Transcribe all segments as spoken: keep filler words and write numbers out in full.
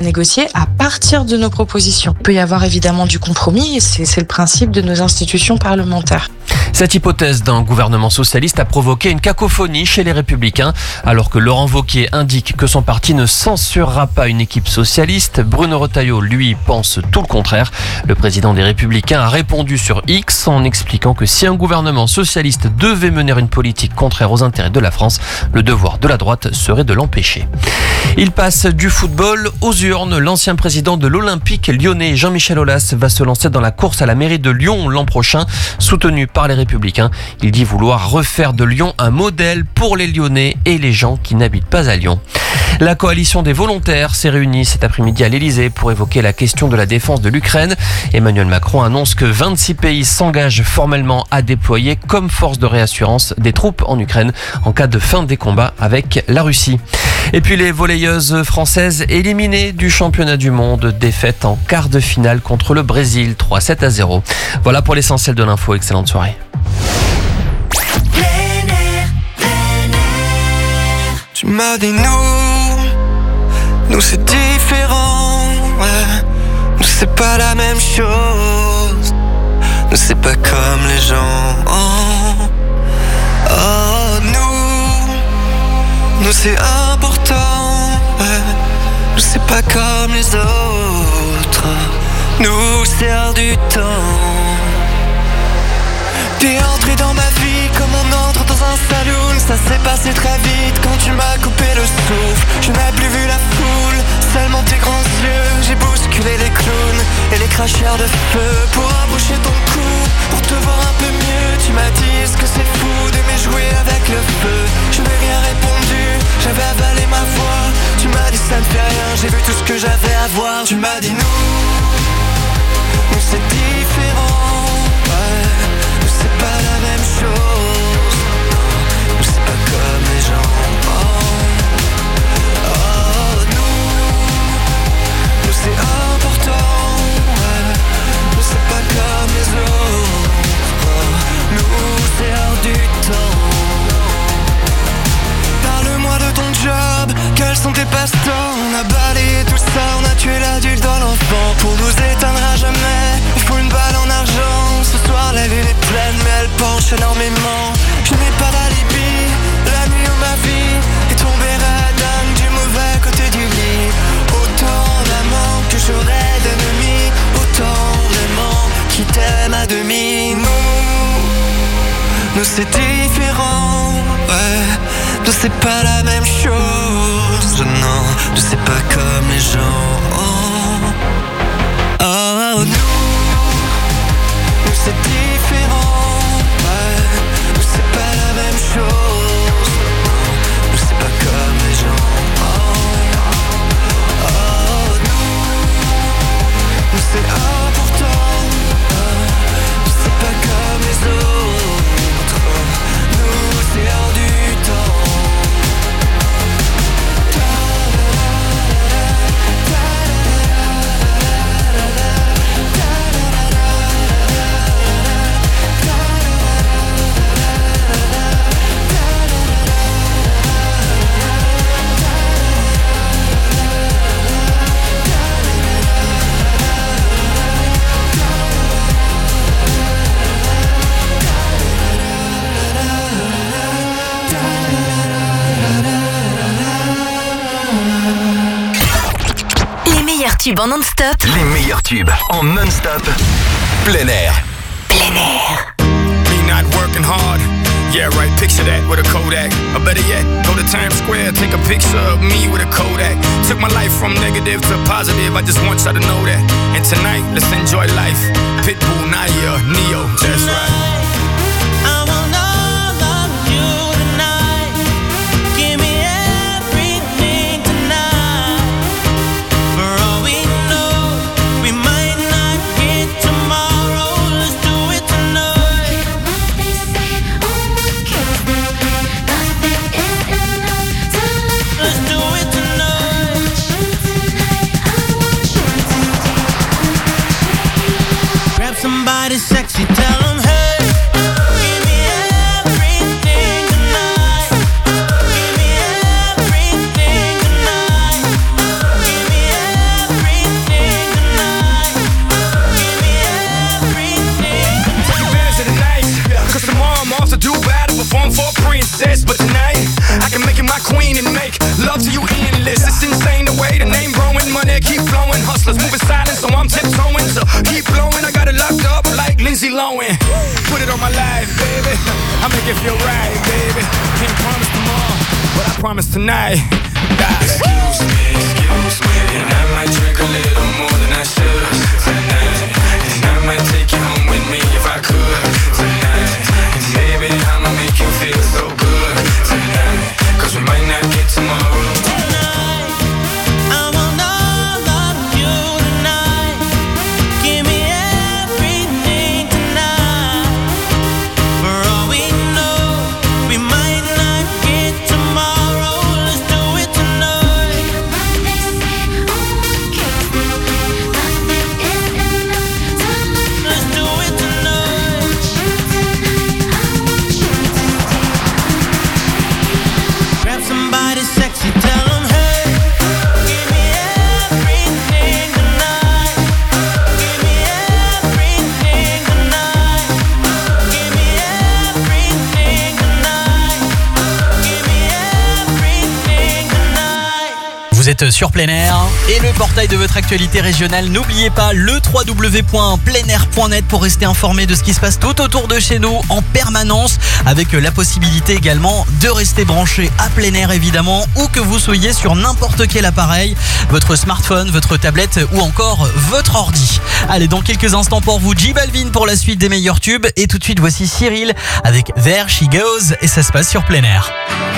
négocier à partir de nos propositions. Il peut y avoir évidemment du compromis, et c'est, c'est le principe de nos institutions parlementaires. Cette hypothèse d'un gouvernement socialiste a provoqué une cacophonie chez les Républicains. Alors que Laurent Wauquiez indique que son parti ne censurera pas une équipe socialiste, Bruno Retailleau, lui, pense tout le contraire. Le président des Républicains a répondu sur X en expliquant que si un gouvernement socialiste devait mener une politique contraire aux intérêts de la France, le devoir de la droite serait de l'empêcher. Il passe du football aux urnes. L'ancien président de l'Olympique lyonnais, Jean-Michel Aulas, va se lancer dans la course à la mairie de Lyon l'an prochain, soutenu par les Républicains. Il dit vouloir refaire de Lyon un modèle pour les Lyonnais et les gens qui n'habitent pas à Lyon. La coalition des volontaires s'est réunie cet après-midi à l'Elysée pour évoquer la question de la défense de l'Ukraine. Emmanuel Macron annonce que vingt-six pays s'engagent formellement à déployer comme force de réassurance des troupes en Ukraine en cas de fin des combats avec la Russie. Et puis les volleyeuses françaises éliminées du championnat du monde, défaite en quart de finale contre le Brésil, trois sept à zéro. Voilà pour l'essentiel de l'info. Excellente soirée. Tu m'as dit nous, nous c'est différent, ouais. Nous c'est pas la même chose, nous c'est pas comme les gens. Oh, oh nous, nous c'est important, ouais. Nous c'est pas comme les autres, nous c'est hors du temps. T'es entré dans ma vie comme on entre dans un saloon. Ça s'est passé très vite quand tu m'as coupé le souffle. Je n'ai plus vu la foule, seulement tes grands yeux. J'ai bousculé les clowns et les cracheurs de feu pour emboucher ton cou, pour te voir un peu mieux. Tu m'as dit ce que c'est fou d'aimer jouer avec le feu. Je n'ai rien répondu, j'avais avalé ma voix. Tu m'as dit ça ne fait rien, j'ai vu tout ce que j'avais à voir. Tu m'as dit nous, nous c'est différent, ouais. C'est pas la même chose, nous c'est pas comme les gens. Oh, oh nous, nous c'est important, ouais. Nous c'est pas comme les autres, nous c'est hors du temps. Parle-moi de ton job, quels sont tes passe-temps? On a balayé tout ça, on a tué l'adulte dans l'enfant. Pour nous éteindre à jamais, il faut une balle en argent. Ce soir la lune est pleine mais elle penche énormément. Je n'ai pas d'alibi, la nuit où ma vie est tombée radingue du mauvais côté du lit. Autant d'amants que j'aurais d'ennemis, autant d'aimants qui t'aiment à demi. Nous, nous c'est différent, ouais. Nous c'est pas la même chose, non. Nous c'est pas comme les gens. Oh, oh nous, nous c'est différent, ouais. Nous c'est pas la même chose, nous c'est pas comme les gens. Oh, oh nous, nous c'est important, nous c'est pas comme les autres, nous c'est hors du temps. Tubes en non-stop. Les meilleurs tubes en non-stop. Plein air. Plein air. Me not working hard. Yeah, right, picture that with a Kodak. Or better yet, go to Times Square, take a picture of me with a Kodak. Took my life from negative to positive, I just want y'all to know that. And tonight, let's enjoy life. Pitbull, Naya, Neo, that's right. Somebody sexy, tell them hey, give me everything tonight. Give me everything tonight. Give me love to you endless. It's insane the way the name growing, money keep flowing. Hustlers moving silent, so I'm tiptoeing. So keep blowing, I got it locked up like Lindsay Lohan. Put it on my life, baby. I make it feel right, baby. Can't promise tomorrow, but I promise tonight. Excuse me, excuse me, and I might drink a little more than I should tonight. And I might take you home with me if I could tonight. And baby, I'ma make you feel so good tonight. Cause we might not get tomorrow. Vous êtes sur Plein Air et le portail de votre actualité régionale. N'oubliez pas le w w w point plein air point net pour rester informé de ce qui se passe tout autour de chez nous en permanence, avec la possibilité également de rester branché à Plein Air évidemment, où que vous soyez sur n'importe quel appareil, votre smartphone, votre tablette ou encore votre ordi. Allez, dans quelques instants pour vous, J Balvin pour la suite des meilleurs tubes, et tout de suite voici Cyril avec There She Goes, et ça se passe sur Plein Air.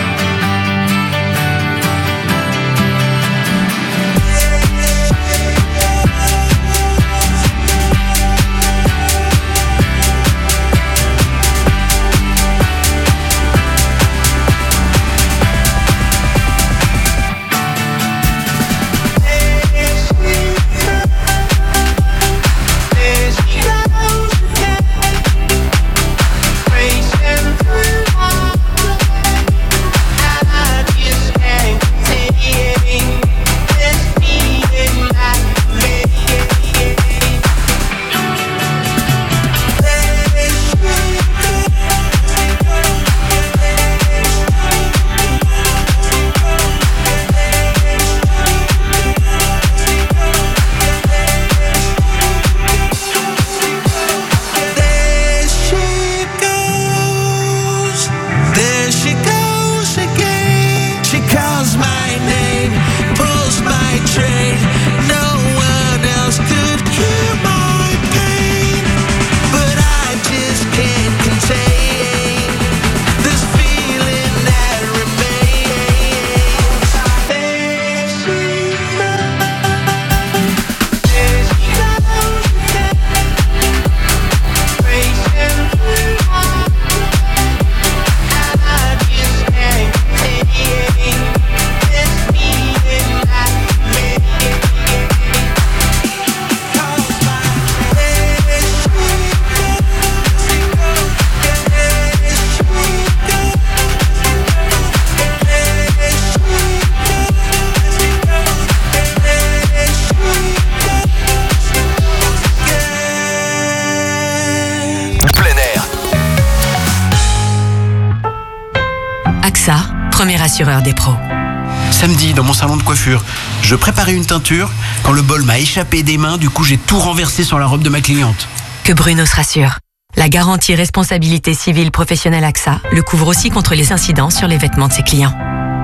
Premier assureur des pros. Samedi, dans mon salon de coiffure, je préparais une teinture quand le bol m'a échappé des mains, du coup j'ai tout renversé sur la robe de ma cliente. Que Bruno se rassure. La garantie responsabilité civile professionnelle A X A le couvre aussi contre les incidents sur les vêtements de ses clients.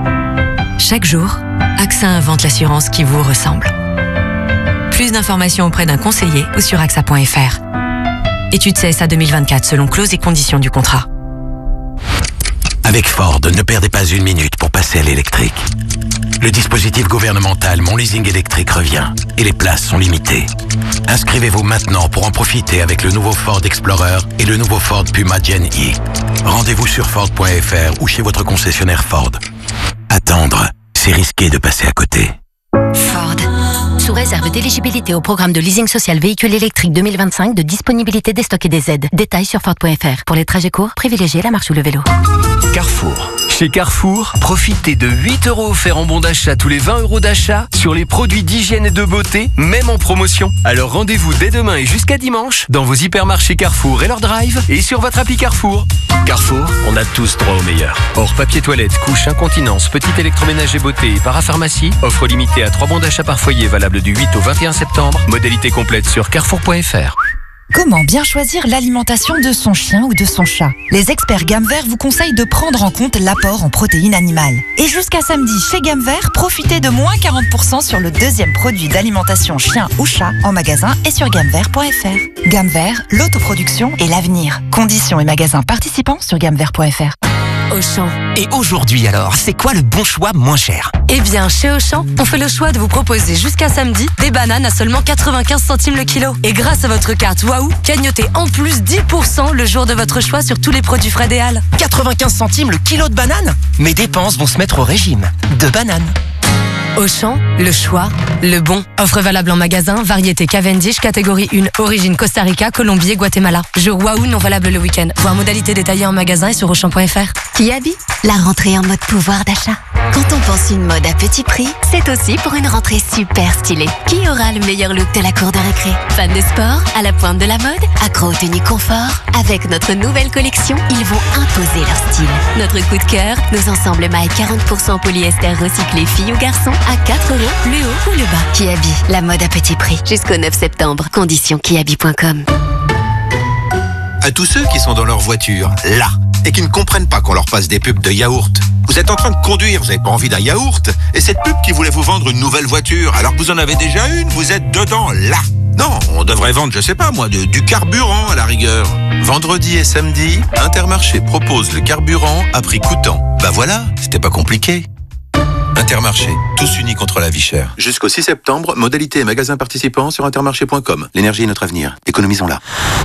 Chaque jour, A X A invente l'assurance qui vous ressemble. Plus d'informations auprès d'un conseiller ou sur A X A point F R. Étude C S A deux mille vingt-quatre selon clauses et conditions du contrat. Avec Ford, ne perdez pas une minute pour passer à l'électrique. Le dispositif gouvernemental Mon Leasing électrique revient et les places sont limitées. Inscrivez-vous maintenant pour en profiter avec le nouveau Ford Explorer et le nouveau Ford Puma Gen E. Rendez-vous sur Ford point F R ou chez votre concessionnaire Ford. Attendre, c'est risqué de passer à côté. Ford. Sous réserve d'éligibilité au programme de leasing social véhicule électrique deux mille vingt-cinq, de disponibilité des stocks et des aides. Détails sur Ford point F R. Pour les trajets courts, privilégiez la marche ou le vélo. Carrefour. Chez Carrefour, profitez de huit euros offerts en bon d'achat tous les vingt euros d'achat sur les produits d'hygiène et de beauté, même en promotion. Alors rendez-vous dès demain et jusqu'à dimanche dans vos hypermarchés Carrefour et leur drive et sur votre appli Carrefour. Carrefour, on a tous droit au meilleur. Hors papier toilette, couche, incontinence, petit électroménager beauté et parapharmacie, offre limitée à trois bons d'achat par foyer valable du huit au vingt et un septembre. Modalité complète sur carrefour point F R. Comment bien choisir l'alimentation de son chien ou de son chat? Les experts Gamme Vert vous conseillent de prendre en compte l'apport en protéines animales. Et jusqu'à samedi, chez Gamme Vert, profitez de moins quarante pour cent sur le deuxième produit d'alimentation chien ou chat en magasin et sur gamme vert point F R. Gamme Vert, l'autoproduction et l'avenir. Conditions et magasins participants sur gamme vert point F R. Auchan. Et aujourd'hui alors, c'est quoi le bon choix moins cher? Eh bien, chez Auchan, on fait le choix de vous proposer jusqu'à samedi des bananes à seulement quatre-vingt-quinze centimes le kilo. Et grâce à votre carte Waouh, gagnotez en plus dix pour cent le jour de votre choix sur tous les produits frais des Halles. quatre-vingt-quinze centimes le kilo de bananes? Mes dépenses vont se mettre au régime de bananes. Auchan, le choix, le bon. Offre valable en magasin, variété Cavendish, catégorie un, origine Costa Rica, Colombie et Guatemala. Jour Waouh non valable le week-end. Voir modalité détaillée en magasin et sur auchan point F R. Kiabi, la rentrée en mode pouvoir d'achat. Quand on pense une mode à petit prix, c'est aussi pour une rentrée super stylée. Qui aura le meilleur look de la cour de récré? Fans de sport, à la pointe de la mode, accro aux tenues confort? Avec notre nouvelle collection, ils vont imposer leur style. Notre coup de cœur, nos ensembles mailles quarante pour cent polyester recyclé filles ou garçons à quatre euros, le haut ou le bas. Kiabi, la mode à petit prix. Jusqu'au neuf septembre. Conditions kiabi point com. À tous ceux qui sont dans leur voiture, là, et qui ne comprennent pas qu'on leur passe des pubs de yaourt. Vous êtes en train de conduire, vous n'avez pas envie d'un yaourt, et cette pub qui voulait vous vendre une nouvelle voiture, alors que vous en avez déjà une, vous êtes dedans, là. Non, on devrait vendre, je sais pas moi, de, du carburant à la rigueur. Vendredi et samedi, Intermarché propose le carburant à prix coûtant. Bah voilà, c'était pas compliqué. Intermarché, tous unis contre la vie chère. Jusqu'au six septembre, modalité et magasins participants sur intermarché point com. L'énergie est notre avenir, économisons-la.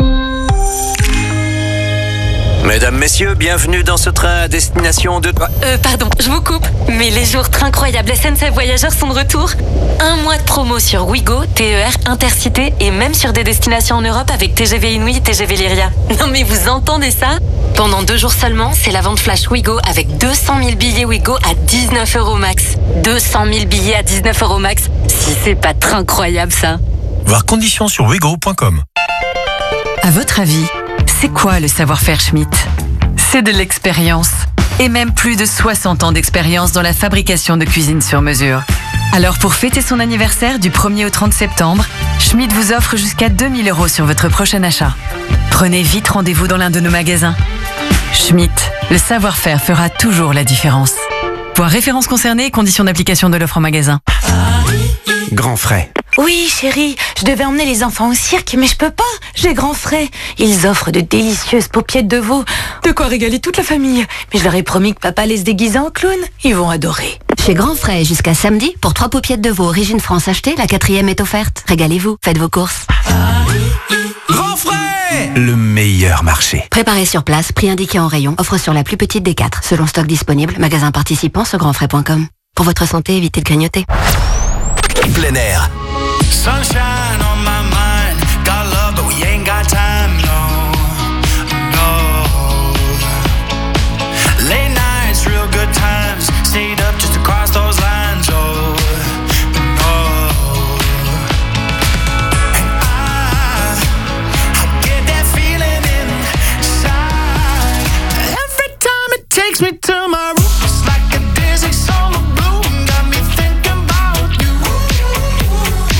Mesdames, messieurs, bienvenue dans ce train à destination de... Euh, pardon, je vous coupe, mais les jours incroyables S N C F Voyageurs sont de retour. Un mois de promo sur Ouigo, T E R, Intercité et même sur des destinations en Europe avec T G V Inouï et T G V Lyria. Non mais vous entendez ça? Pendant deux jours seulement, c'est la vente flash Ouigo avec deux cent mille billets Ouigo à dix-neuf euros max. deux cent mille billets à dix-neuf euros max. Si c'est pas très incroyable ça. Voir conditions sur ouigo point com. À votre avis, c'est quoi le savoir-faire Schmitt? C'est de l'expérience. Et même plus de soixante ans d'expérience dans la fabrication de cuisine sur mesure. Alors pour fêter son anniversaire du premier au trente septembre, Schmitt vous offre jusqu'à deux mille euros sur votre prochain achat. Prenez vite rendez-vous dans l'un de nos magasins. Schmitt, le savoir-faire fera toujours la différence. Voir références concernées et conditions d'application de l'offre en magasin. Grand frais. Oui, chérie, je devais emmener les enfants au cirque, mais je peux pas. J'ai grand frais. Ils offrent de délicieuses paupiettes de veau. De quoi régaler toute la famille. Mais je leur ai promis que papa les déguisait en clown. Ils vont adorer. Chez Grand Frais, jusqu'à samedi, pour trois paupiettes de veau Origine France achetées, la quatrième est offerte. Régalez-vous, faites vos courses. Grand frais, le meilleur marché. Préparez sur place, prix indiqué en rayon, offre sur la plus petite des quatre, selon stock disponible, magasin participant sur grand frais point com. Pour votre santé, évitez de grignoter. Plein air. Sunshine on my mind, got love but we ain't got time, no, no. Late nights, real good times, stayed up just to cross those lines, oh, no. And I, I get that feeling inside, every time it takes me to my room, it's like a dizzy summer bloom, got me thinking about you.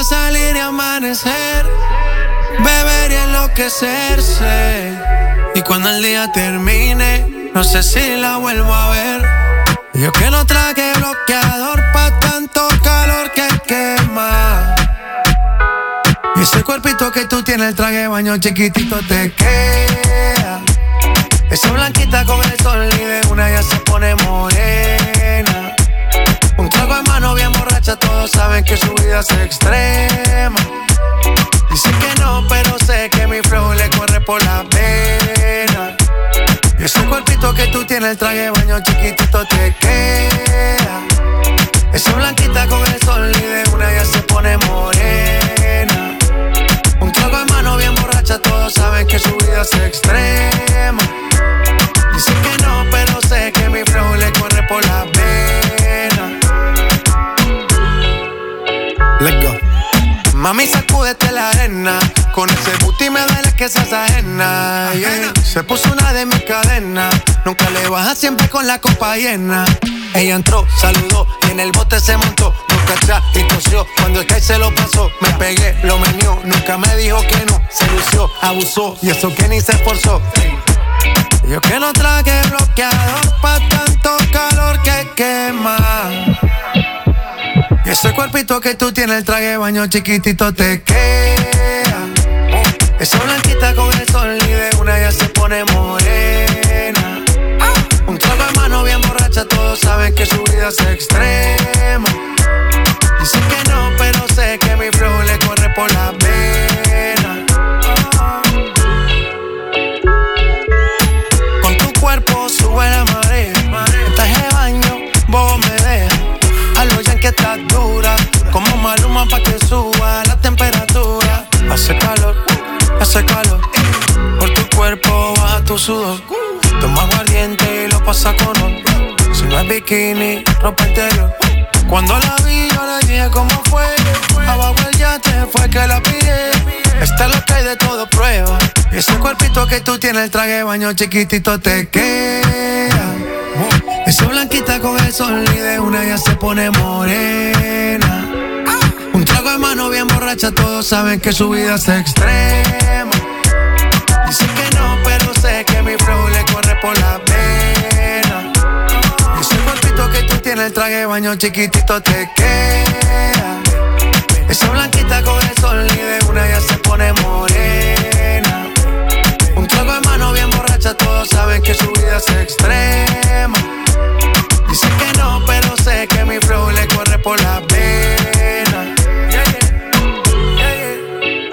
pa' salir y amanecer, beber y enloquecerse. Y cuando el día termine, no sé si la vuelvo a ver. Yo que no traje bloqueador pa' tanto calor que quema. Y ese cuerpito que tú tienes, el traje de baño chiquitito te queda. Esa blanquita con el sol y de una ya se pone morena. Un trago en mano bien borracha, todos saben que su vida es extrema. Dice que no, pero sé que mi flow le corre por la vena. Y ese cuerpito que tú tienes, el traje de baño chiquitito te queda. Esa blanquita con el sol y de una ya se pone morena. Un trago en mano bien borracha, todos saben que su vida es extrema. Dice que no, pero sé que mi flow le corre por la vena. Let's go. Mami, sacúdete la arena. Con ese booty me duele que seas ajena, yeah. Se puso una de mis cadenas. Nunca le baja, siempre con la copa llena. Ella entró, saludó y en el bote se montó. Nunca atrás y tosió. Cuando el que se lo pasó, me pegué, lo menió. Nunca me dijo que no, se lució, abusó. Y eso que ni se esforzó. Yo que no traje bloqueador pa' tanto calor que quema. Y ese cuerpito que tú tienes, el traje de baño chiquitito te queda. Esa blanquita con el sol y de una ya se pone morena. Un trago de mano bien borracha, todos saben que su vida es extrema. Dice que no, pero sé que mi flow le corre por la vena. Con tu cuerpo sube la marea. El traje de baño, vos me dejas. A lo ya que estás dura, como Maluma pa' que suba la temperatura. Hace calor, hace calor. Por tu cuerpo baja tu sudor. Toma aguardiente y lo pasa con oro. Si no es bikini, ropa interior. Cuando la vi yo le dije cómo fue. Abajo el yate fue que la pillé. Esta es lo que hay de todo prueba. Y ese cuerpito que tú tienes, el traje de baño chiquitito te queda. Esa blanquita con el sol y de una ya se pone morena. Un trago de mano bien borracha, todos saben que su vida es extrema. Dice que no, pero sé que mi flow le corre por la vena. Y ese cuerpito que tú tienes, el traje de baño chiquitito te queda. Esa blanquita con el sol y de una ya se pone morena. Un trago de mano bien borracha, todos saben que su vida es extrema. Dice que no, pero sé que mi flow le corre por la vena. Yeah, yeah. Yeah, yeah.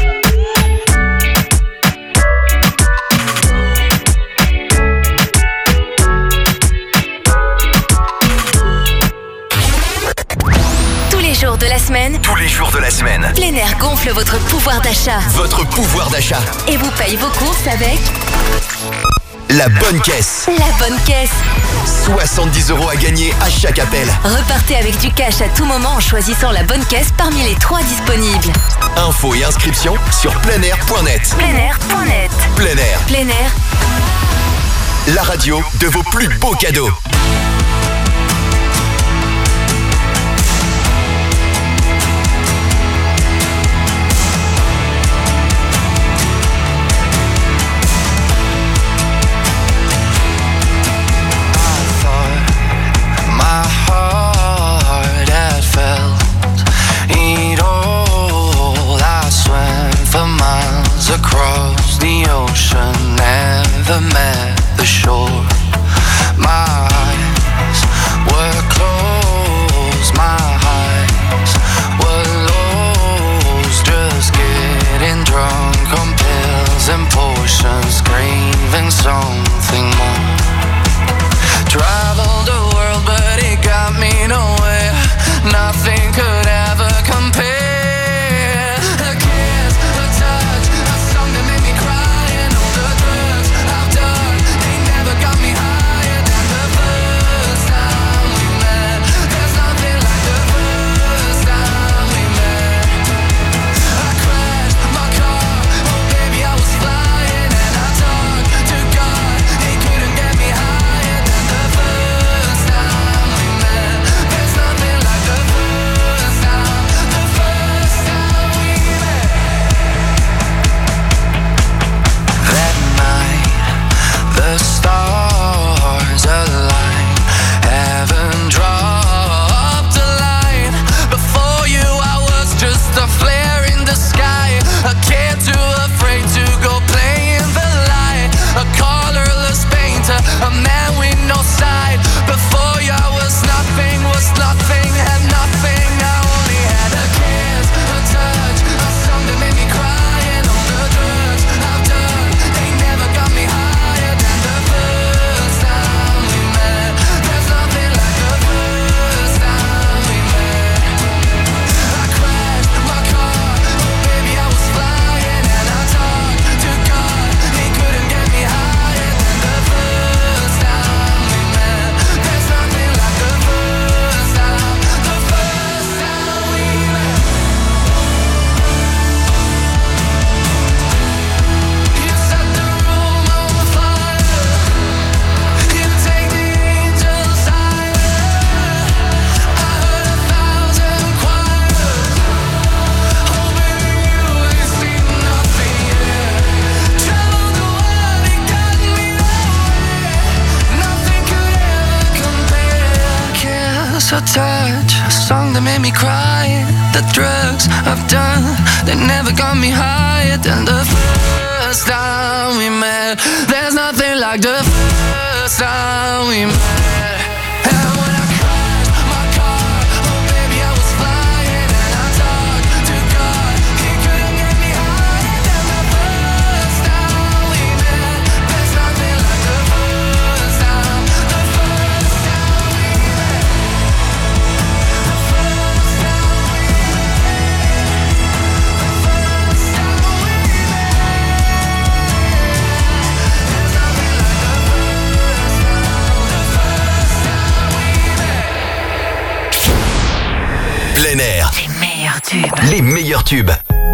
Tous les jours de la semaine, Tous les jours de la semaine. Plein Air gonfle votre pouvoir d'achat Votre pouvoir d'achat. et vous paye vos courses avec La bonne caisse. la bonne caisse. soixante-dix euros à gagner à chaque appel. Repartez avec du cash à tout moment en choisissant la bonne caisse parmi les trois disponibles. Infos et inscriptions sur pleinair point net. plein air point net. Plein Air, Plein Air, la radio de vos plus beaux cadeaux. My heart had felt it all. I swam for miles across the ocean, never met the shore. My eyes were closed, my eyes were lost, just getting drunk on pills and potions, craving something more. Traveled the world, but it got me nowhere. Nothing could ever compare. A kiss, a touch, a song that made me cry, and all the drugs I've done, they never got me so touch, a song that made me cry. The drugs I've done, they never got me higher than the first time we met. There's nothing like the first time we met. And when I crashed my car, oh baby I was flying, and I talked to God, he couldn't get me higher than the first time we met. There's nothing like the first time, the first time we met. The first time we met. The first time we met. There's nothing like the first time, the first time we met. Plein air. Les meilleurs tubes. Les meilleurs tubes.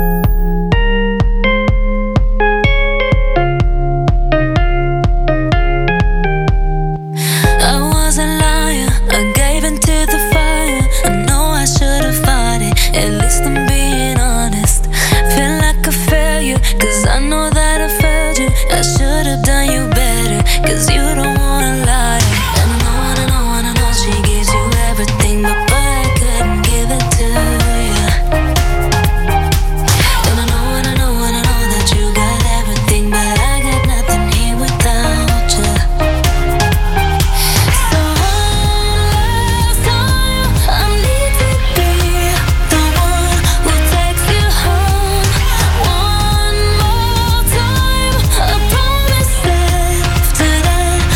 I was a liar, I gave into the fire. I know I should have fought it, at least I'm being honest. Feel like a failure, cause I know that I failed you. I should have done you better, cause you don't wanna lie. And I know, and I know, and I know she gives you everything, but boy, I couldn't give it to you. And I know, and I know, and I know that you got everything, but I got nothing here without you. So last time, I need to be the one who takes you home. One more time, I promise after that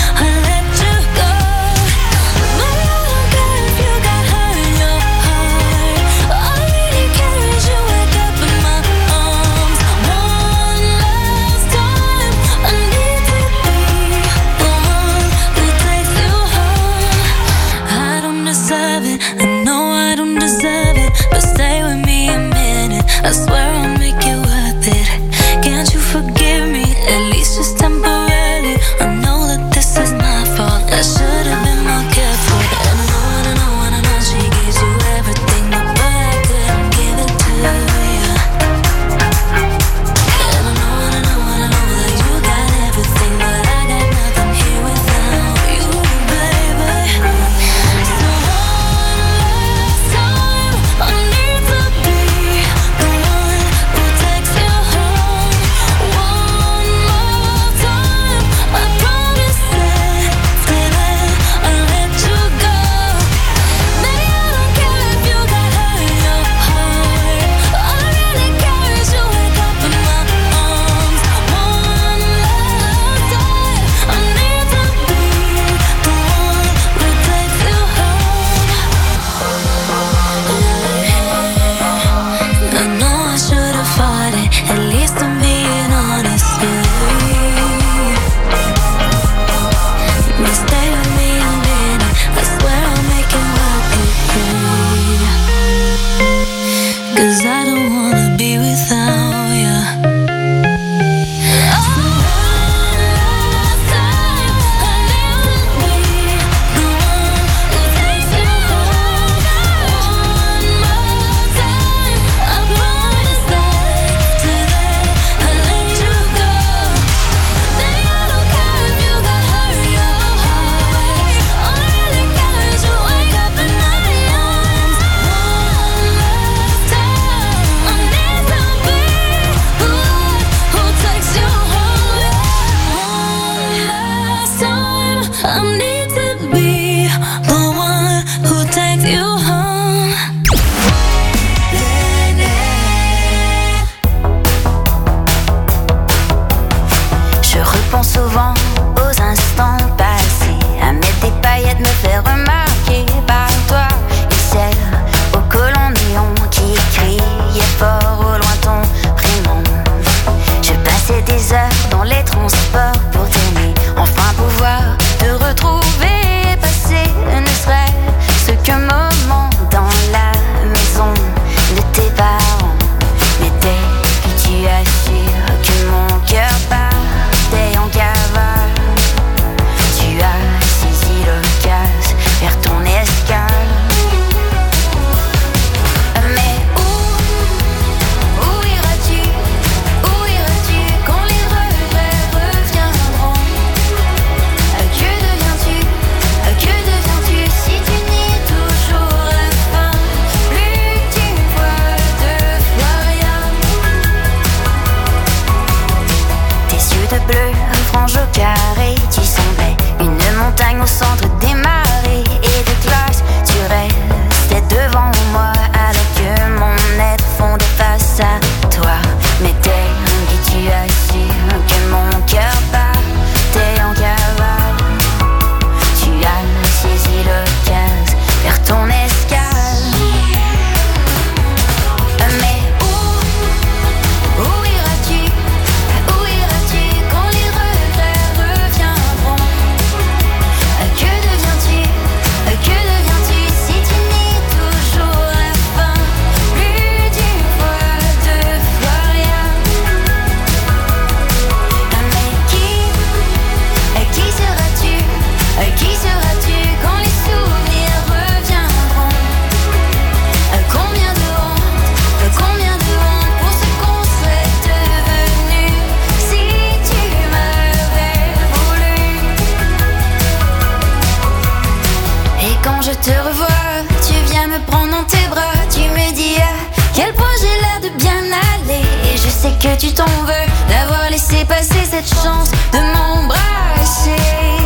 que tu t'en veux d'avoir laissé passer cette chance de m'embrasser.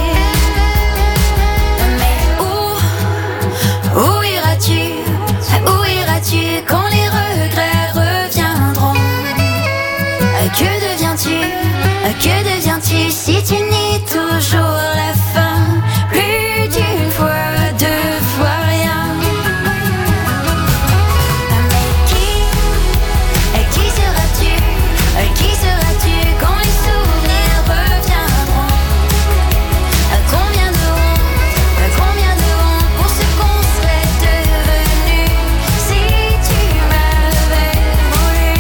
Mais où, où iras-tu, où iras-tu quand les regrets reviendront? Que deviens-tu, que deviens-tu si tu nies toujours la fin? Plus d'une fois, deux fois rien. Mais qui, qui seras-tu, qui seras-tu quand les souvenirs reviendront? Combien de honte, combien de honte pour ce qu'on serait devenu si tu m'avais voulu.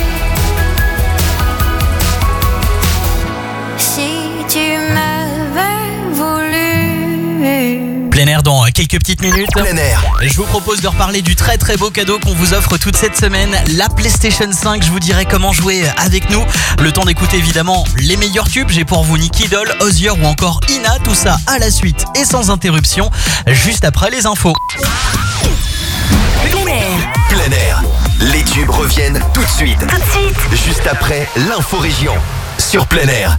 Si tu m'avais voulu. Plein air dans quelques petites minutes. Plein air. Je vous propose de reparler du très très beau cadeau qu'on vous offre toute cette semaine, la PlayStation cinq. Je vous dirai comment jouer avec nous. Le temps d'écouter évidemment les meilleurs tubes. J'ai pour vous Nicky Doll, Hozier ou encore Ina. Tout ça à la suite et sans interruption, juste après les infos. Plein air. Plein air. Les tubes reviennent tout de suite. Tout de suite. Juste après l'info région. Sur Plein air.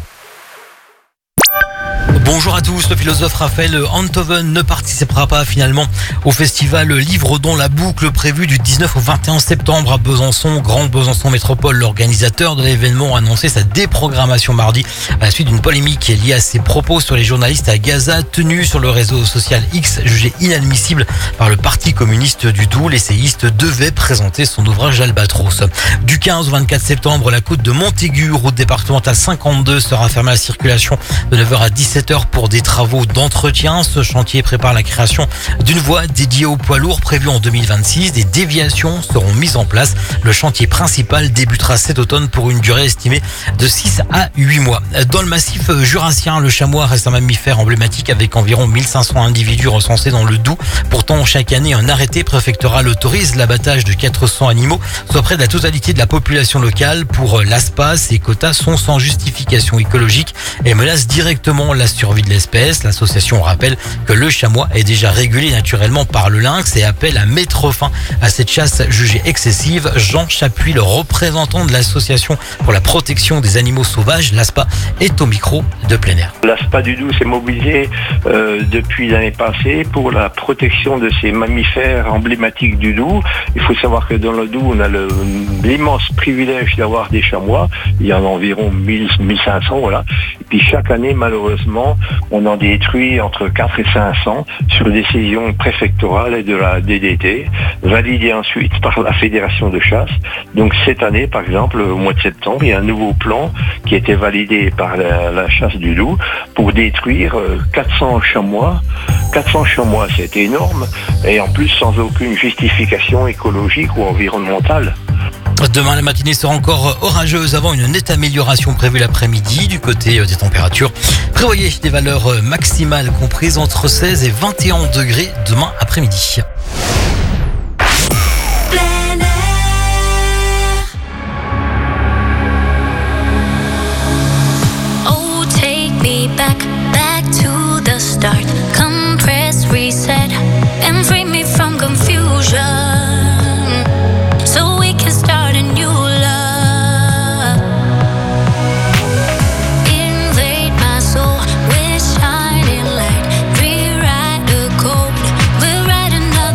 Bonjour à tous, le philosophe Raphaël Enthoven ne participera pas finalement au festival Livre-Don la Boucle prévu du dix-neuf au vingt et un septembre à Besançon, Grande Besançon Métropole. L'organisateur de l'événement a annoncé sa déprogrammation mardi à la suite d'une polémique liée à ses propos sur les journalistes à Gaza tenus sur le réseau social X, jugé inadmissible par le Parti communiste du Doubs. L'essayiste devait présenter son ouvrage Albatros. Du quinze au vingt-quatre septembre, la côte de Montaigu, route départementale cinquante-deux, sera fermée à la circulation de neuf heures à dix-sept heures pour des travaux d'entretien. Ce chantier prépare la création d'une voie dédiée aux poids lourds prévue en deux mille vingt-six. Des déviations seront mises en place. Le chantier principal débutera cet automne pour une durée estimée de six à huit mois. Dans le massif jurassien, le chamois reste un mammifère emblématique avec environ mille cinq cents individus recensés dans le Doubs. Pourtant, chaque année, un arrêté préfectoral autorise l'abattage de quatre cents animaux, soit près de la totalité de la population locale. Pour l'A S P A, ces quotas sont sans justification écologique et menacent directement la survie de l'espèce. L'association rappelle que le chamois est déjà régulé naturellement par le lynx et appelle à mettre fin à cette chasse jugée excessive. Jean Chapuis, le représentant de l'association pour la protection des animaux sauvages, l'A S P A, est au micro de Plein air. L'A S P A du Doubs s'est mobilisé euh, depuis l'année passée pour la protection de ces mammifères emblématiques du Doubs. Il faut savoir que dans le Doubs, on a le, l'immense privilège d'avoir des chamois. Il y en a environ mille, mille cinq cents, voilà. Et puis chaque année, malheureusement, on en détruit entre quatre et cinq cents sur décision préfectorale et de la D D T, validée ensuite par la Fédération de chasse. Donc cette année, par exemple, au mois de septembre, il y a un nouveau plan qui a été validé par la, la chasse du Doubs pour détruire quatre cents chamois. quatre cents chamois, c'est énorme, et en plus sans aucune justification écologique ou environnementale. Demain, la matinée sera encore orageuse avant une nette amélioration prévue l'après-midi. Du côté des températures, prévoyez des valeurs maximales comprises entre seize et vingt et un degrés demain après-midi. Oh, take me back, back to the start. Compress, reset, and free me from confusion. So we can start a new love. Invade my soul with shining light. Rewrite the code. We'll write another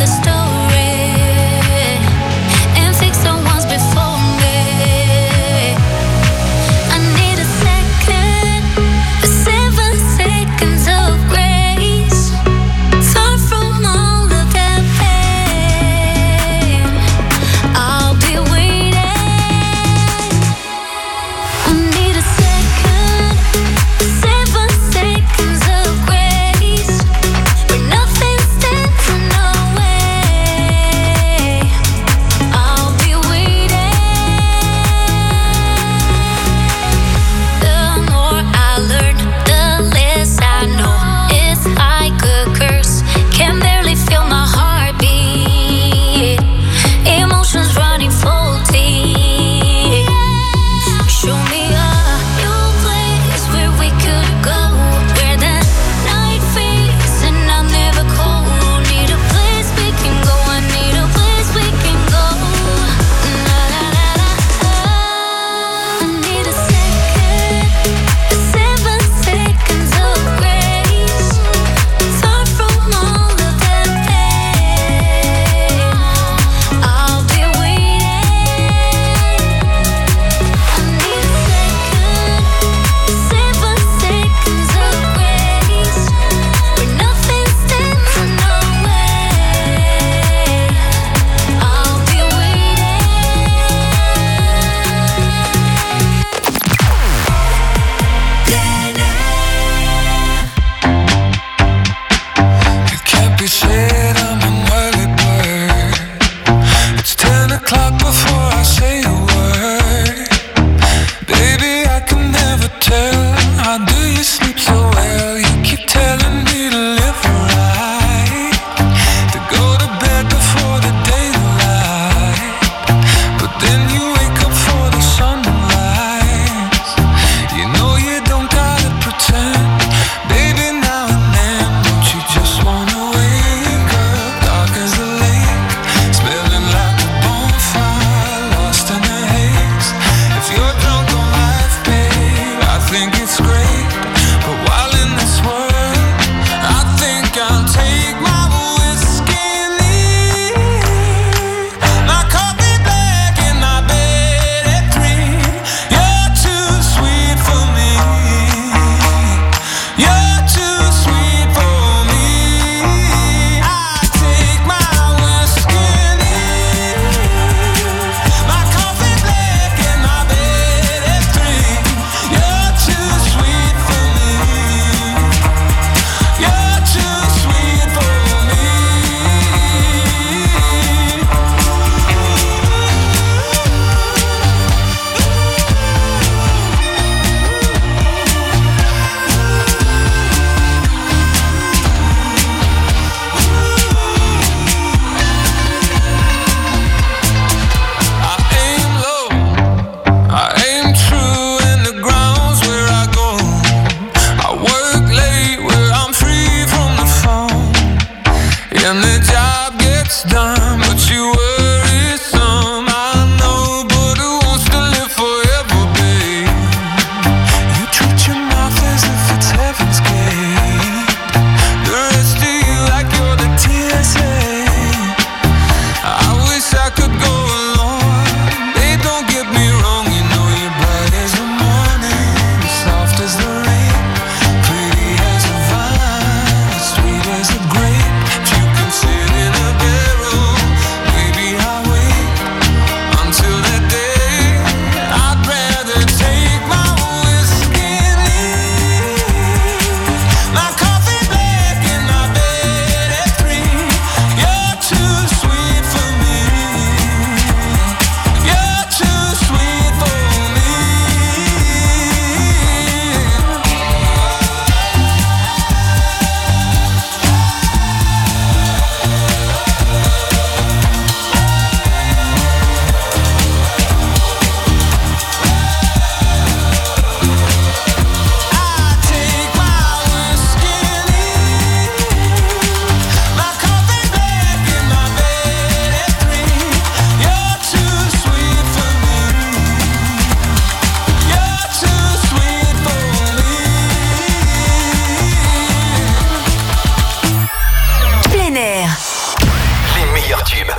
tubes.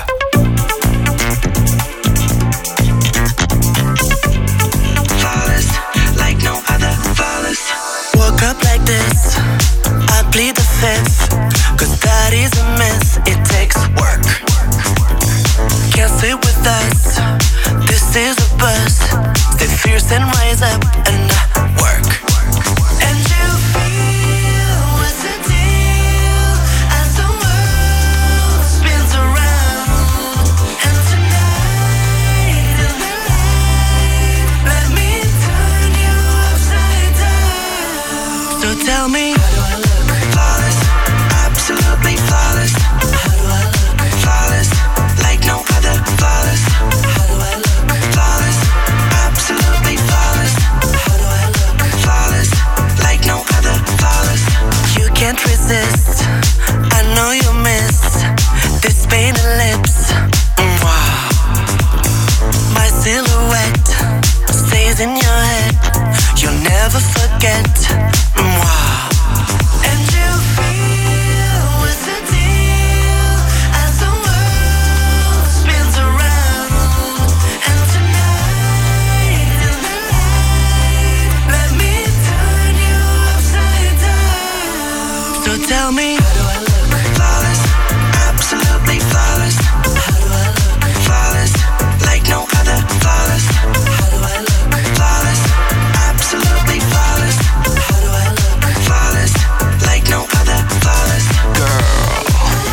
Woke up like this, I plead the fifth, cause that is a mess, it takes work. Can't sit with us, this is a buzz. Stay fierce and rise up and work. And you feel what's the deal as the world spins around. And tonight in the light, let me turn you upside down. So tell me, how do I look? Flawless, absolutely flawless. How do I look? Flawless, like no other. Flawless, how do I look? Flawless, absolutely flawless. How do I look? Flawless, like no other. Flawless, you can't resist. I know you miss this painted lips. Mwah. My silhouette stays in your head. You'll never forget. Mwah. And you feel what's the deal as the world spins around. And tonight in the light, let me turn you upside down. So tell me, how do I look? Flawless, absolutely flawless. How do I look? Flawless, like no other. Flawless, how do I look? Flawless, absolutely flawless. How do I look? Flawless, like no other. Flawless, girl.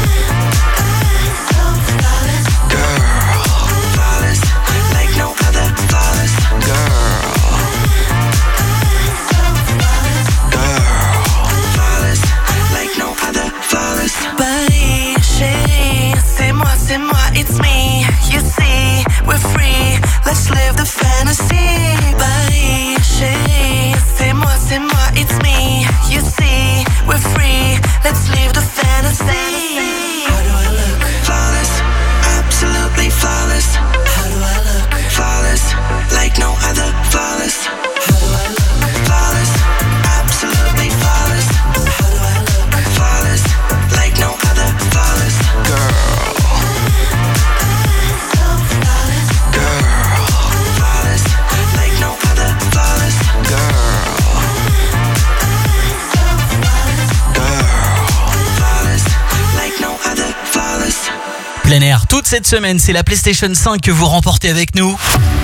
Girl, flawless, like no other. Flawless, girl. Girl, flawless, like no other. Flawless. Paris, chérie, c'est moi, c'est moi, it's me. You see, we're free, let's live the fantasy. Paris, chérie, c'est moi, c'est moi, it's me. You see, we're free, let's live the fantasy. How do I look? Flawless, absolutely flawless. How do I look? Flawless, like no other. Flawless, how do I look? Flawless, absolutely flawless. How do I look? Flawless, like no other. Flawless, girl. Girl, flawless, like no other. Flawless, girl. Girl, flawless, like no other. Flawless. Plein air, toute cette semaine, c'est la PlayStation cinq que vous remportez avec nous.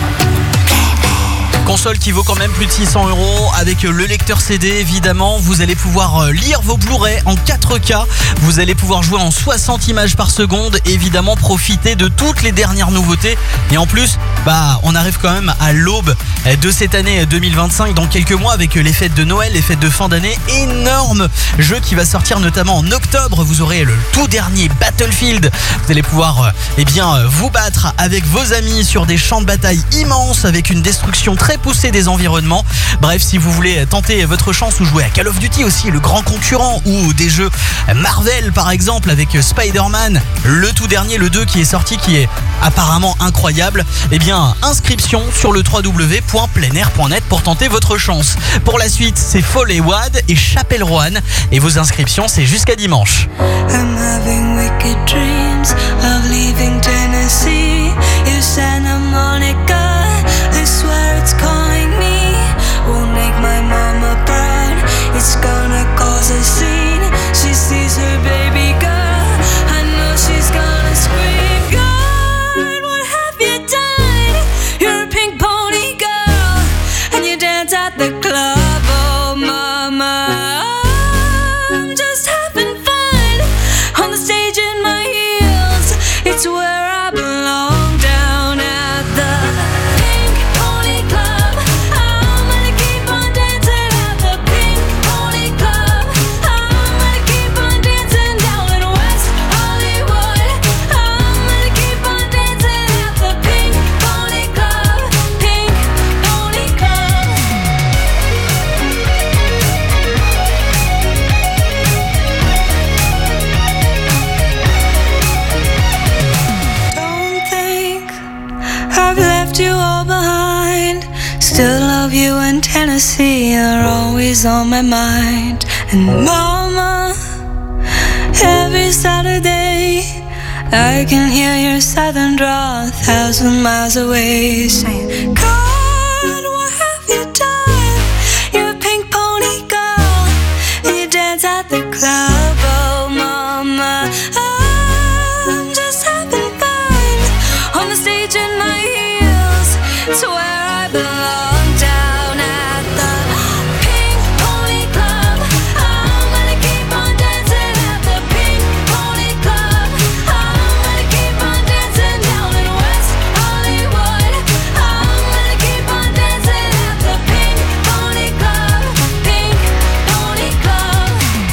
Console qui vaut quand même plus de six cents euros avec le lecteur C D évidemment. Vous allez pouvoir lire vos Blu-ray en quatre K. Vous allez pouvoir jouer en soixante images par seconde. Évidemment profiter de toutes les dernières nouveautés. Et en plus, bah, on arrive quand même à l'aube de cette année deux mille vingt-cinq dans quelques mois avec les fêtes de Noël, les fêtes de fin d'année. Énorme jeu qui va sortir notamment en octobre. Vous aurez le tout dernier Battlefield. Vous allez pouvoir eh bien, vous battre avec vos amis sur des champs de bataille immenses avec une destruction très poussée des environnements. Bref, si vous voulez tenter votre chance ou jouer à Call of Duty aussi, le grand concurrent, ou des jeux Marvel par exemple avec Spider-Man, le tout dernier, le deux qui est sorti, qui est apparemment incroyable, eh bien inscription sur le w w w point plein air point net pour tenter votre chance. Pour la suite, c'est Foley Wad et Chapelle Roanne et vos inscriptions c'est jusqu'à dimanche. I'm having wicked dreams of leaving Tennessee. You Santa Monica, I swear it's calling me. Won't make my mama proud. It's gonna cause a scene. She sees her baby girl. I know she's gonna scream. God, what have you done? You're a pink pony girl, and you dance at the club. Oh, mama, I'm just having fun on the stage in my heels. It's where I belong, down at the Pink Pony Club. I'm gonna keep on dancing at the Pink Pony Club. I'm gonna keep on dancing down in West Hollywood. I'm gonna keep on dancing at the Pink Pony Club. Pink Pony Club. Don't think I've left you all behind. Still love you in Tennessee. You're always on my mind. And mama, every Saturday I can hear your southern drawl a thousand miles away, saying, God, what have you done? You're a pink pony girl, and you dance at the club. Oh, mama, I'm just having fun on the stage in my heels. It's where I belong, down at the Pink Pony Club. I'm gonna keep on dancing at the Pink Pony Club. I'm gonna keep on dancing down in West Hollywood. I'm gonna keep on dancing at the Pink Pony Club. Pink Pony Club.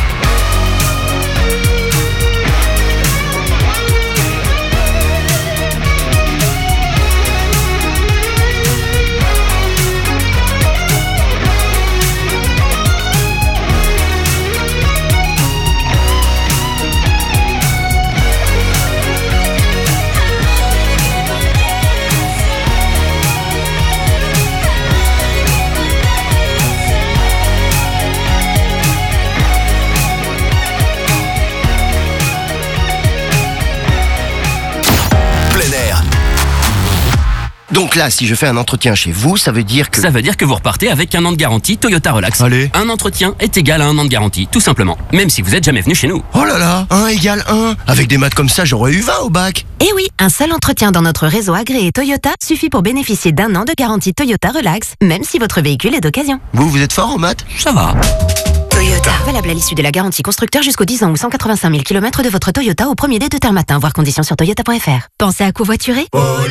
Plein air. Donc là, si je fais un entretien chez vous, ça veut dire que... Ça veut dire que vous repartez avec un an de garantie Toyota Relax. Allez. Un entretien est égal à un an de garantie, tout simplement. Même si vous êtes jamais venu chez nous. Oh là là, un égale un. Avec des maths comme ça, j'aurais eu vingt au bac. Et oui, un seul entretien dans notre réseau agréé Toyota suffit pour bénéficier d'un an de garantie Toyota Relax, même si votre véhicule est d'occasion. Vous, vous êtes fort en maths? Ça va. Toyota. Valable à l'issue de la garantie constructeur jusqu'aux dix ans ou cent quatre-vingt-cinq mille kilomètres de votre Toyota au premier dé de terre matin. Voir conditions sur toyota point f r. Pensez à covoiturer?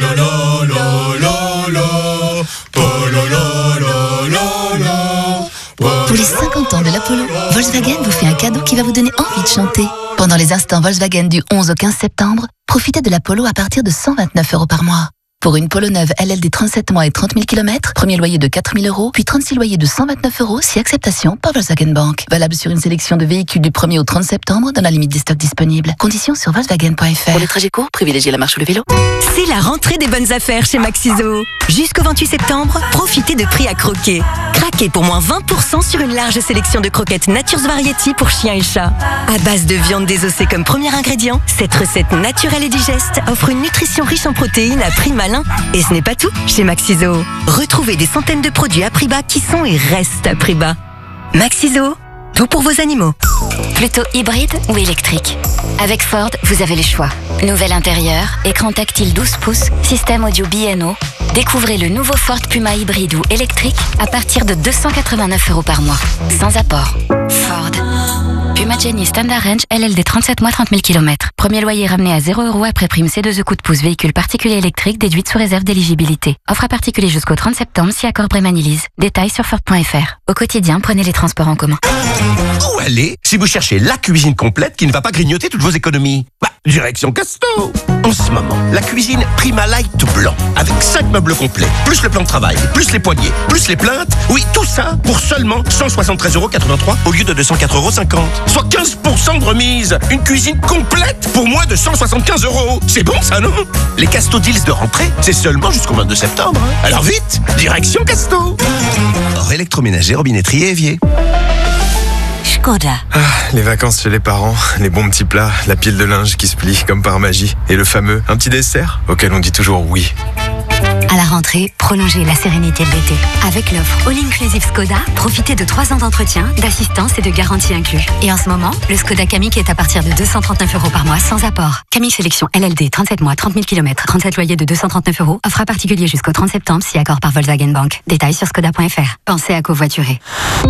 Pour les cinquante ans de l'Apollo, Volkswagen vous fait un cadeau qui va vous donner envie de chanter. Pendant les instants Volkswagen du onze au quinze septembre, profitez de l'Apollo à partir de cent vingt-neuf euros par mois. Pour une Polo neuve L L D trente-sept mois et trente mille kilomètres, premier loyer de quatre mille euros, puis trente-six loyers de cent vingt-neuf euros si acceptation par Volkswagen Bank. Valable sur une sélection de véhicules du premier au trente septembre dans la limite des stocks disponibles. Conditions sur volkswagen point f r. Pour les trajets courts, privilégiez la marche ou le vélo. C'est la rentrée des bonnes affaires chez Maxiso. Jusqu'au vingt-huit septembre, profitez de prix à croquer. Craquez pour moins vingt pour cent sur une large sélection de croquettes Nature's Variety pour chiens et chats. À base de viande désossée comme premier ingrédient, cette recette naturelle et digeste offre une nutrition riche en protéines à prix malin. Et ce n'est pas tout chez Maxiso. Retrouvez des centaines de produits à prix bas qui sont et restent à prix bas. Maxiso, tout pour vos animaux. Plutôt hybride ou électrique? Avec Ford, vous avez le choix. Nouvel intérieur, écran tactile douze pouces, système audio B N O. Découvrez le nouveau Ford Puma hybride ou électrique à partir de deux cent quatre-vingt-neuf euros par mois, sans apport. Ford. Puma Jenny Standard Range L L D trente-sept mois trente mille kilomètres. Premier loyer ramené à zéro euros après prime C deux E coup de pouce véhicule particulier électrique déduite sous réserve d'éligibilité. Offre à particulier jusqu'au trente septembre si accord Brémanilise. Détails sur Ford point f r. Au quotidien, prenez les transports en commun. Où aller si vous cherchez la cuisine complète qui ne va pas grignoter toutes vos économies? Bah, direction Casto. En ce moment, la cuisine Prima Light Blanc, avec cinq meubles complets, plus le plan de travail, plus les poignées, plus les plaintes. Oui, tout ça pour seulement cent soixante-treize euros quatre-vingt-trois au lieu de deux cent quatre euros cinquante. Soit quinze pour cent de remise. Une cuisine complète pour moins de cent soixante-quinze euros. C'est bon ça, non? Les Casto Deals de rentrée, c'est seulement jusqu'au vingt-deux septembre. Hein. Alors vite, direction Casto. Hors électroménager, robinetterie et évier. Skoda. Ah, les vacances chez les parents, les bons petits plats, la pile de linge qui se plie comme par magie. Et le fameux, un petit dessert auquel on dit toujours oui. À la rentrée, prolongez la sérénité de l'été. Avec l'offre All Inclusive Skoda, profitez de trois ans d'entretien, d'assistance et de garantie inclus. Et en ce moment, le Skoda Kamiq est à partir de deux cent trente-neuf euros par mois sans apport. Kamiq Sélection L L D, trente-sept mois, trente mille kilomètres, trente-sept loyers de deux cent trente-neuf euros. Offre à particulier jusqu'au trente septembre si accord par Volkswagen Bank. Détails sur skoda point f r. Pensez à covoiturer.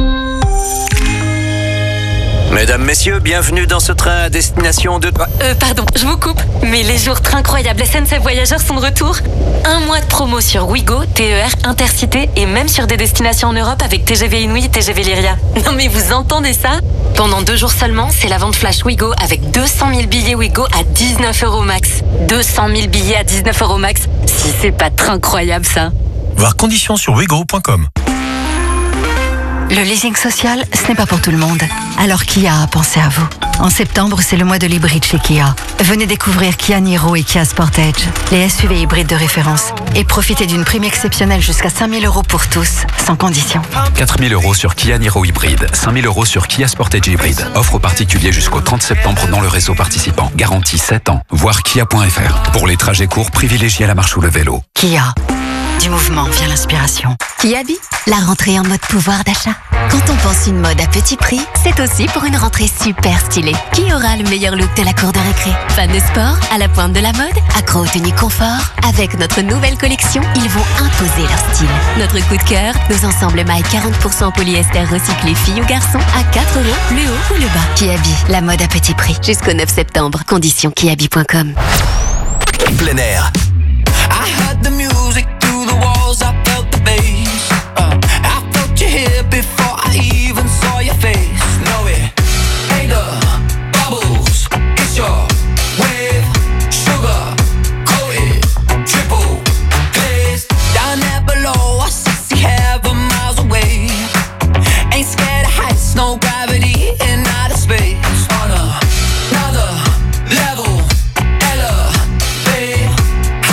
Mesdames, messieurs, bienvenue dans ce train à destination de... Euh, pardon, je vous coupe, mais les jours très incroyables S N C F Voyageurs sont de retour. Un mois de promo sur Ouigo, T E R, Intercité et même sur des destinations en Europe avec T G V Inouï et T G V Lyria. Non mais vous entendez ça? Pendant deux jours seulement, c'est la vente flash Ouigo avec deux cent mille billets Ouigo à dix-neuf euros max. deux cent mille billets à dix-neuf euros max. Si c'est pas très incroyable ça. Voir conditions sur ouigo point com. Le leasing social, ce n'est pas pour tout le monde. Alors qui a pensé à vous ? En septembre, c'est le mois de l'hybride chez Kia. Venez découvrir Kia Niro et Kia Sportage, les S U V hybrides de référence. Et profitez d'une prime exceptionnelle jusqu'à cinq mille euros pour tous, sans condition. quatre mille euros sur Kia Niro hybride, cinq mille euros sur Kia Sportage hybride. Offre aux particuliers jusqu'au trente septembre dans le réseau participant. Garantie sept ans. Voir kia point f r. Pour les trajets courts, privilégiez la marche ou le vélo. Kia. Du mouvement vient l'inspiration. Kiabi, la rentrée en mode pouvoir d'achat. Quand on pense une mode à petit prix, c'est aussi pour une rentrée super stylée. Qui aura le meilleur look de la cour de récré? Fans de sport, à la pointe de la mode, accro aux tenues confort. Avec notre nouvelle collection, ils vont imposer leur style. Notre coup de cœur, nos ensembles mailles quarante pour cent polyester recyclé filles ou garçons à quatre euros, le haut ou le bas. Kiabi, la mode à petit prix. Jusqu'au neuf septembre. Conditions kiabi point com. Plein air. I heard the music through the walls, I felt the bass. Uh, I felt you here before I even saw your face. Know it, hey the bubbles, it's your wave, sugar, coated, triple glazed. Down there below, I see heaven miles away. Ain't scared of heights, no gravity in outer space. On another level, elevate.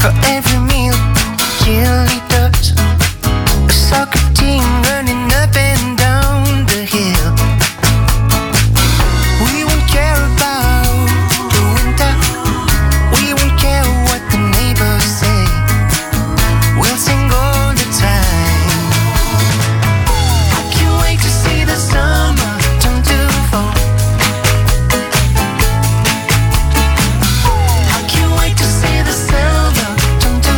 for every meal, cheerleaders, a soccer team running up and down the hill. We won't care about the winter, we won't care what the neighbors say. We'll sing all the time. I can't wait to see the summer turn to fall. I can't wait to see the silver turn to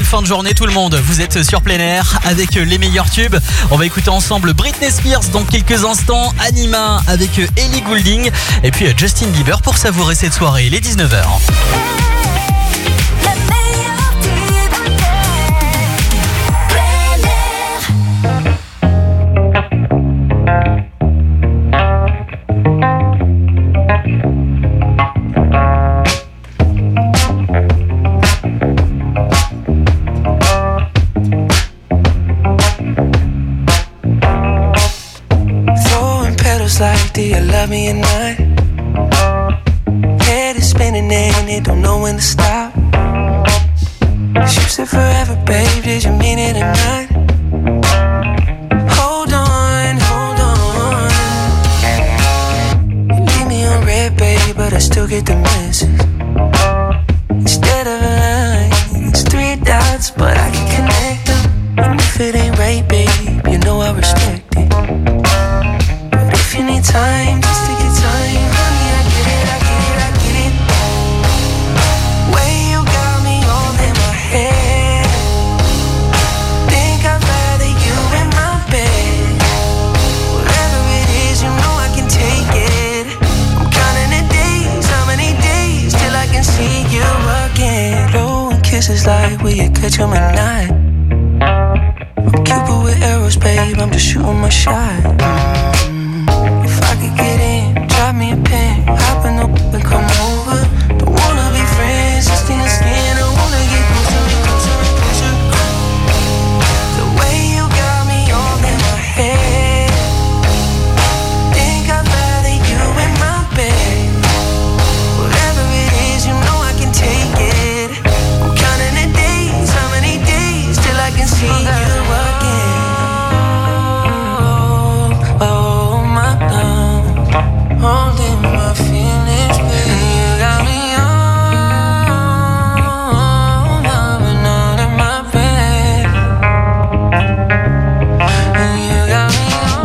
fin de journée tout le monde. Vous êtes sur plein air avec les meilleurs tubes. On va écouter ensemble Britney Spears dans quelques instants, Anima avec Ellie Goulding et puis Justin Bieber pour savourer cette soirée. Il est dix-neuf heures. Like, do you love me or not? Head is spinning and it don't know when to stop. You said forever, babe, did you mean it or not? Hold on, hold on. You leave me on red, babe, but I still get the message. Instead of a line, it's three dots, but I can connect them. And if it ain't right, babe, you know I respect it. If you need time, just take your time, honey, I get it, I get it, I get it. Way you got me all in my head. Think I'd rather you in my bed. Whatever it is, you know I can take it. I'm counting the days, how many days till I can see you again. Blowing kisses like, will you catch 'em at night? I'm Cupid with arrows, babe, I'm just shooting my shot.